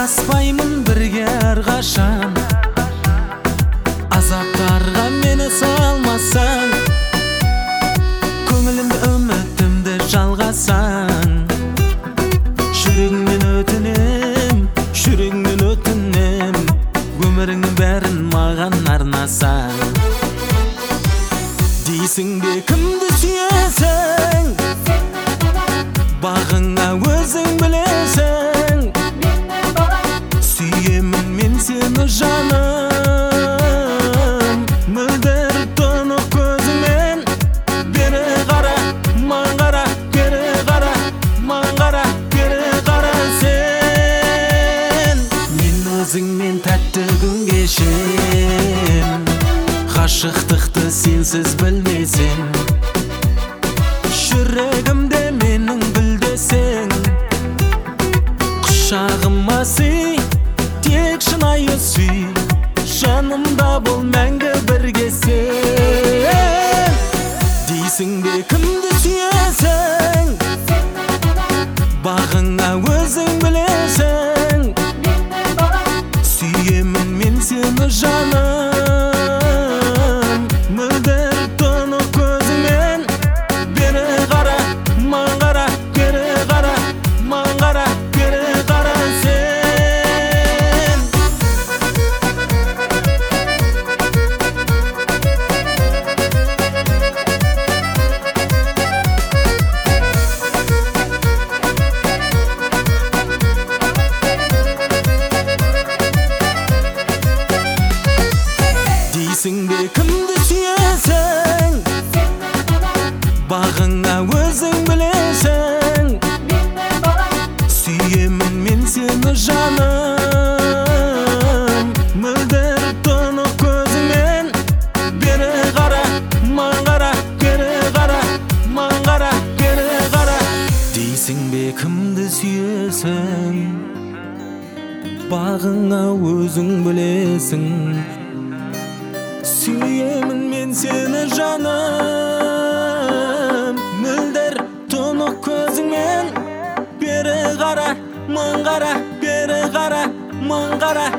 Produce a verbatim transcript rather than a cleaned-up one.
Адаспаймын бірге әрқашан, азаптарға мені салмасаң, көңілімді үмітімді жалғасаң. Жүрегіңнен өтінем, жүрегіңнен өтінем, өміріңнің бәрін маған арнасаң. Дейсің бе кімді сүйесің, бағыңа өзің білесің. Сүйемін мен сені жаным, мөлдір тұнық көзіңмен. Бері қара, маған қара, бері қара, маған қара, бері қара сен. Мен өзіңмен тәтті күн кешем, ғашықтықты сенсіз білмесең. Жүрегімде менің гүлдесең, құшағыма сый, тек шынайы сүй, жанымда бол мәңгі біргесен. Дейсің бе кімді сүйесің, бағыңа өзің білесің. Сүйемін мен сені жаным, мөлдір тұнық көзіңмен. Бері қара, маған қара, бері қара, маған қара, бері қара сен. Дейсің бе кімді сүйесің, бағыңа өзің білесің. Сүйемін мен сені жаным, мөлдір тұнық көзіңмен. Бері қара, маған қара, бері қара, маған қара, бері қара. Дейсің бе кімді сүйесің, бағыңа өзің білесің. Сүйемін мен сені жаным, мөлдір тұнық көзіңмен. Бері қара, маған қара, бері қара, маған қара.